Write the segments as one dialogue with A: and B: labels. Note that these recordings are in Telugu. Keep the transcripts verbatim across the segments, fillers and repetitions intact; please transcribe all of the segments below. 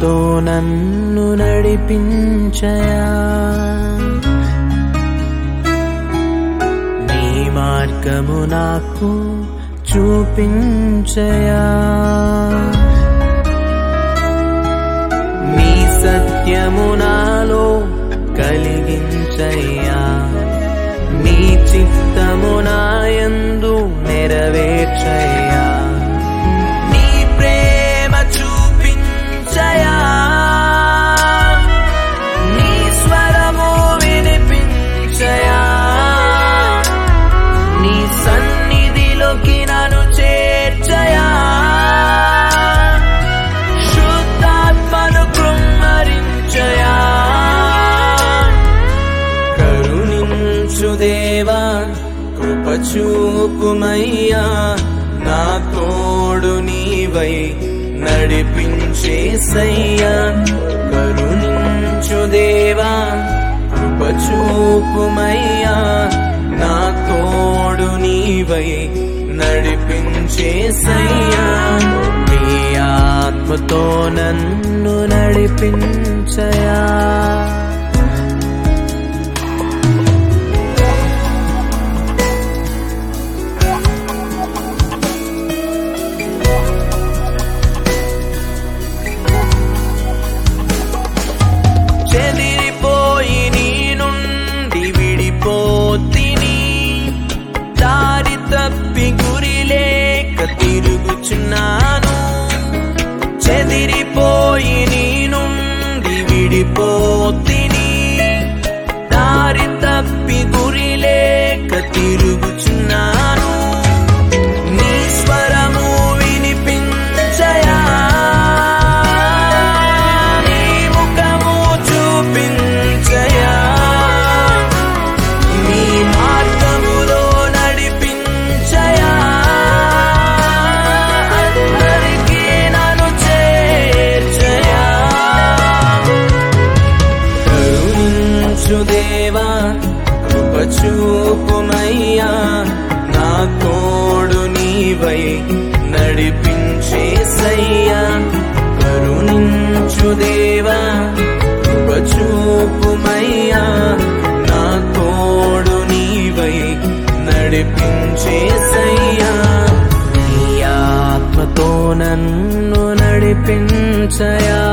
A: ఆత్మతో నన్ను నడిపించయా, నీ మార్గము నాకు చూపించయా, నీ సత్యము నాలో కలిగించయ్యా, నీ చిత్తము నాయందు నెరవేర్చయ్యా, నీ ప్రేమ చూపించయా, నీ స్వరము వినిపించయా, నీ సన్నిధిలోకి నన్ను చేర్చయా, శుద్ధాత్మను కృమ్మరించయా, కరుణించు దేవా కృప చూపుమయ్యా, నా తోడు నీవై నడిపించేసయ్యా, కరుణించు దేవా కృప చూపుమయ్యా, నా తోడు నీవై నడిపించేసయ్యా, నీ ఆత్మతో నన్ను నడిపించయా. చెదిరిపోయి నీ నుండి విడిపోతిని, దారి తప్పి గురి లేక తిరుగుచున్నాను, చెదిరిపోయి నీ నుండి విడిపోతిని, దారి తప్పి గురి లేక తిరుగుచున్నాను, నీ స్వరము వినిపించయా, నీ ముఖము చూపించయా, నీ మార్గములో నడిపించయా, అందరికీ నన్ను చేర్చయా, కరుణించు దేవా కృప చూపుమయ్యా, నా తోడు నీవై నడిపించేసయ్యా, కరుణించు దేవా కృప చూపుమయ్యా, నా తోడు నీవై నడిపించేసయ్యా, నీ ఆత్మతో నన్ను నడిపించయా.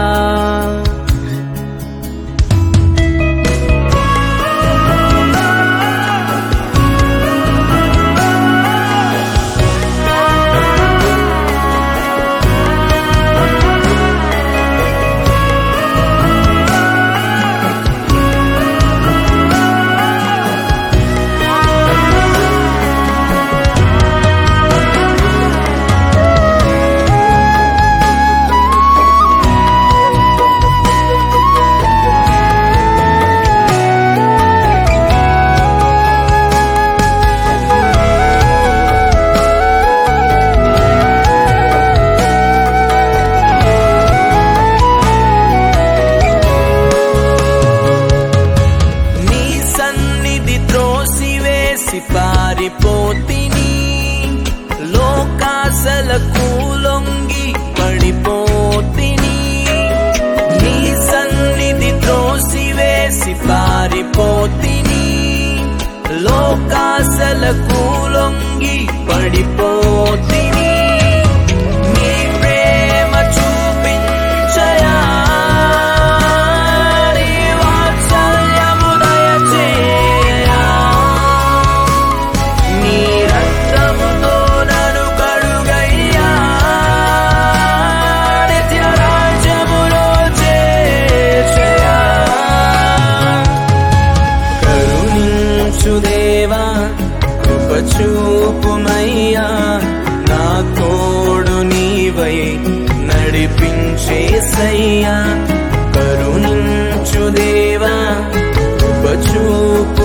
A: పారిపోతిని, లోకాసలకు లొంగి పడిపోతిని, నీ సన్నిధి త్రోసివేసి పారిపోతిని, లోకాసలకు లొంగి పడిపోతిని, నీ ప్రేమ చూపించయా, నీ వాత్సల్యము దయచేయా, నీ రక్తముతో నన్ను కడుగయ్యా, నిత్య రాజ్యములో చేర్చయా, కరుణించు దేవా కృప చూపుమయ్యా, నా తోడు నీవై నడిపించేసయ్యా, కరుణించు దేవా కృప చూపు